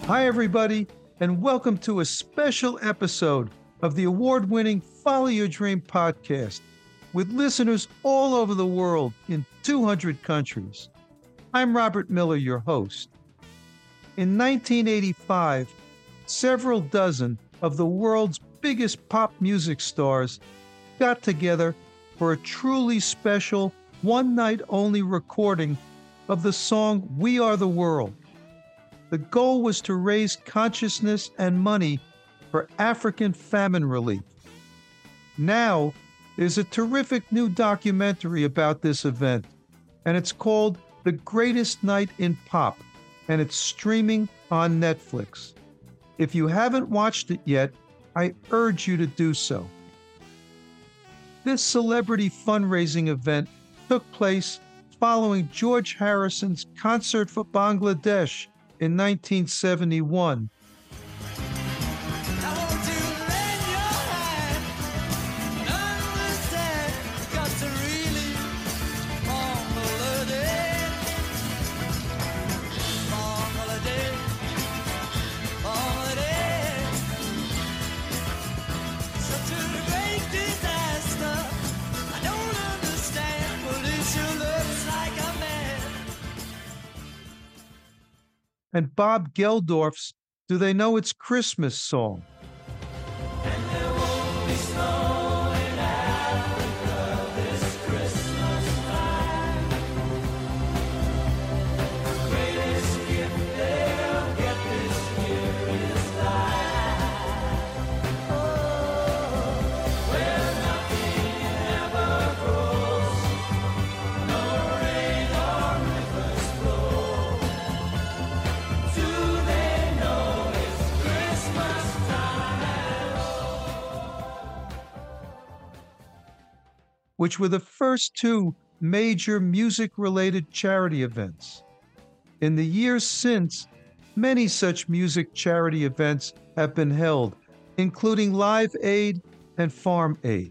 Hi, everybody, and welcome to a special episode of the award-winning Follow Your Dream podcast with listeners all over the world in 200 countries. I'm Robert Miller, your host. In 1985, several dozen of the world's biggest pop music stars got together for a truly special one-night-only recording of the song We Are the World. The goal was to raise consciousness and money for African famine relief. Now, there's a terrific new documentary about this event, and it's called The Greatest Night in Pop, and it's streaming on Netflix. If you haven't watched it yet, I urge you to do so. This celebrity fundraising event took place following George Harrison's concert for Bangladesh in 1971. And Bob Geldof's Do They Know It's Christmas song. And there won't be snow in Africa this Christmas time. The greatest gift they'll get this year is life. Oh, where nothing ever grows, no rain or rivers flow. Do they know it's Christmas time at all? Which were the first two major music-related charity events. In the years since, many such music charity events have been held, including Live Aid and Farm Aid.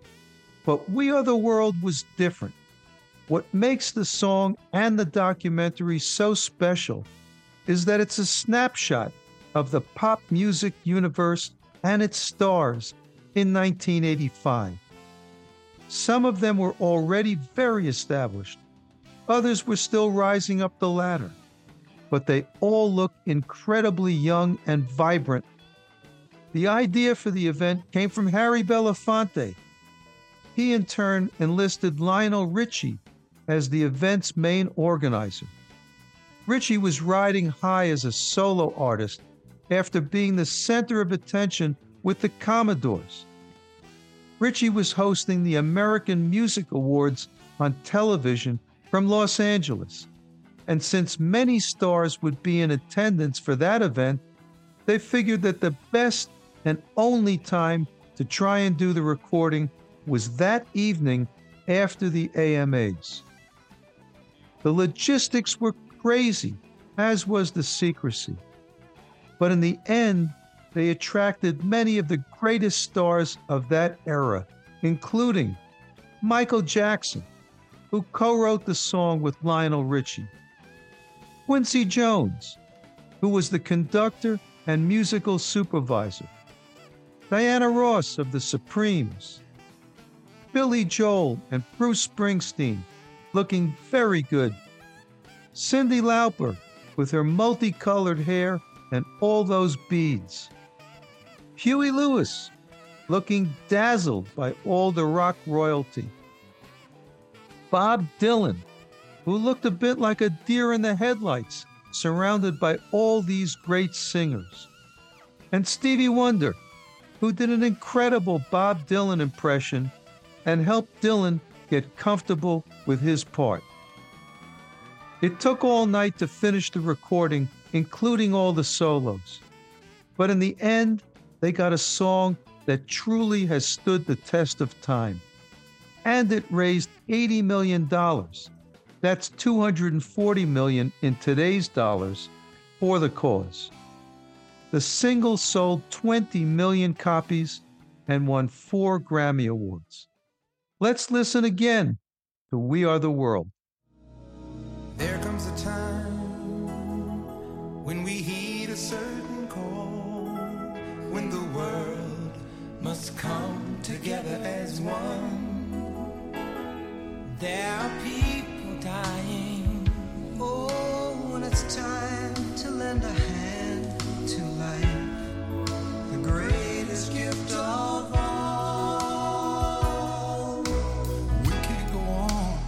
But We Are the World was different. What makes the song and the documentary so special is that it's a snapshot of the pop music universe and its stars in 1985. Some of them were already very established. Others were still rising up the ladder. But they all look incredibly young and vibrant. The idea for the event came from Harry Belafonte. He in turn enlisted Lionel Richie as the event's main organizer. Richie was riding high as a solo artist after being the center of attention with the Commodores. Richie was hosting the American Music Awards on television from Los Angeles, and since many stars would be in attendance for that event, they figured that the best and only time to try and do the recording was that evening after the AMAs. The logistics were crazy, as was the secrecy. But in the end, they attracted many of the greatest stars of that era, including Michael Jackson, who co-wrote the song with Lionel Richie, Quincy Jones, who was the conductor and musical supervisor, Diana Ross of the Supremes, Billy Joel and Bruce Springsteen, looking very good, Cyndi Lauper with her multicolored hair and all those beads, Huey Lewis looking dazzled by all the rock royalty, Bob Dylan, who looked a bit like a deer in the headlights, surrounded by all these great singers, and Stevie Wonder, who did an incredible Bob Dylan impression and helped Dylan get comfortable with his part. It took all night to finish the recording, including all the solos. But in the end, they got a song that truly has stood the test of time. And it raised $80 million. That's $240 million in today's dollars for the cause. The single sold 20 million copies and won 4 Grammy Awards. Let's listen again to We Are the World. There comes a time when we heed a certain call when the world must come together as one. There are people dying. Oh, when it's time to lend a hand to life, the greatest gift of all. We can't go on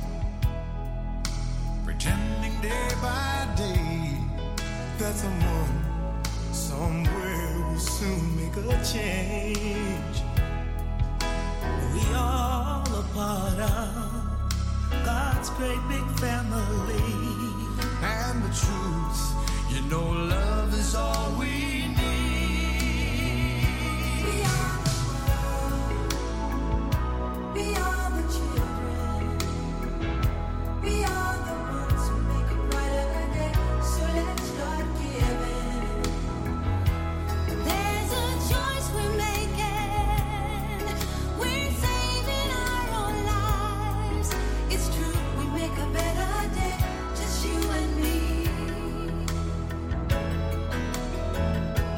pretending day by day that someone somewhere will soon make a change. We all a part of God's great big family. And the truth, you know, love is all we need. We are the world. We are the children. We are the ones who make a brighter day. So let's start giving. There's a choice we're making. We're saving our own lives. It's true, we make a better day. Just you and me.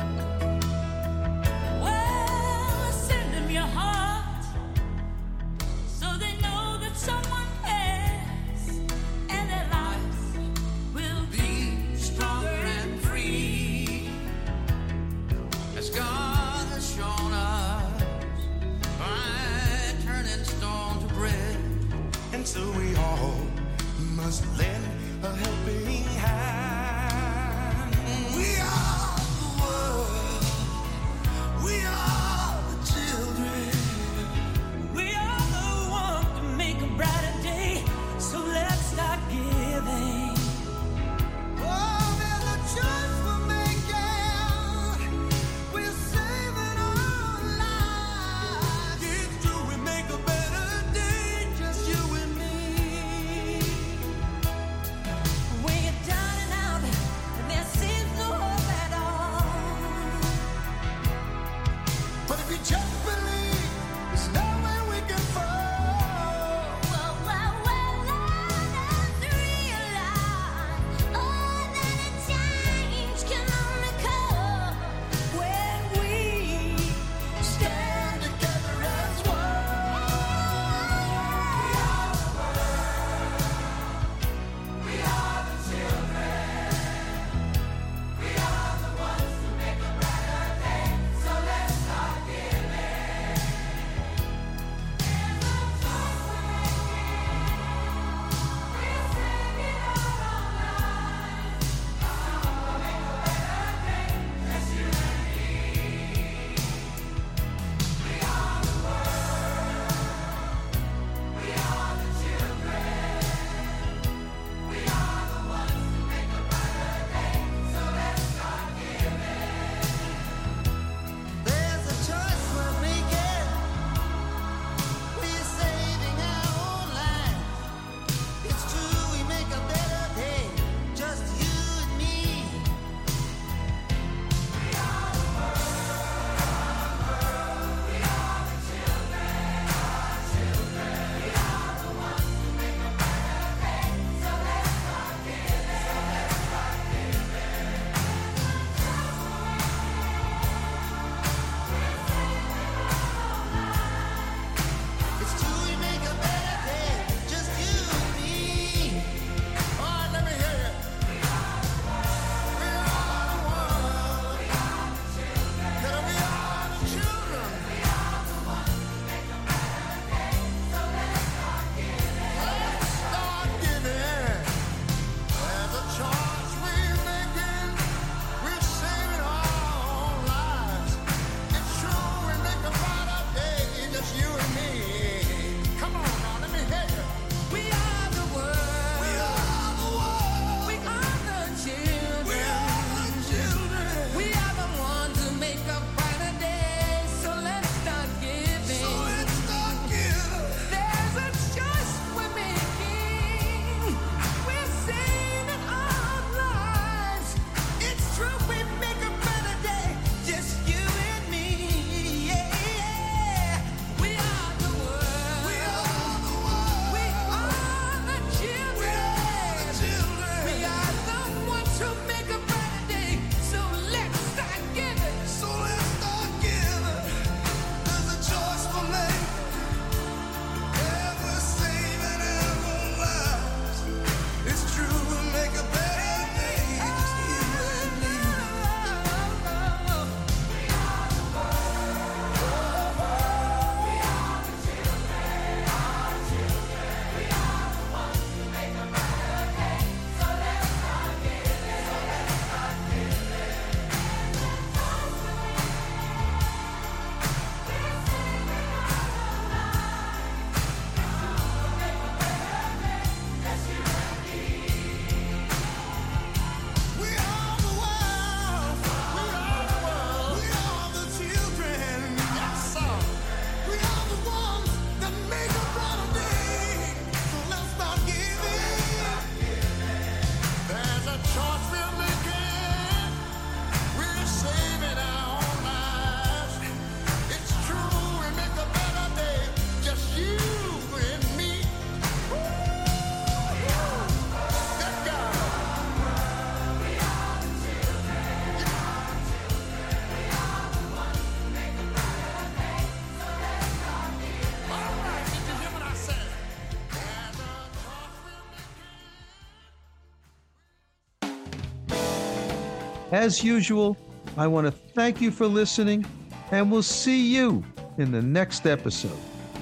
As usual, I want to thank you for listening, and we'll see you in the next episode.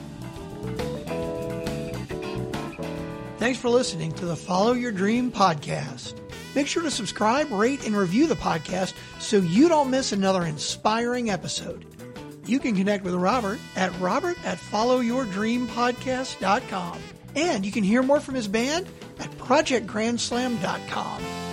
Thanks for listening to the Follow Your Dream podcast. Make sure to subscribe, rate, and review the podcast so you don't miss another inspiring episode. You can connect with Robert at followyourdreampodcast.com. And you can hear more from his band at projectgrandslam.com.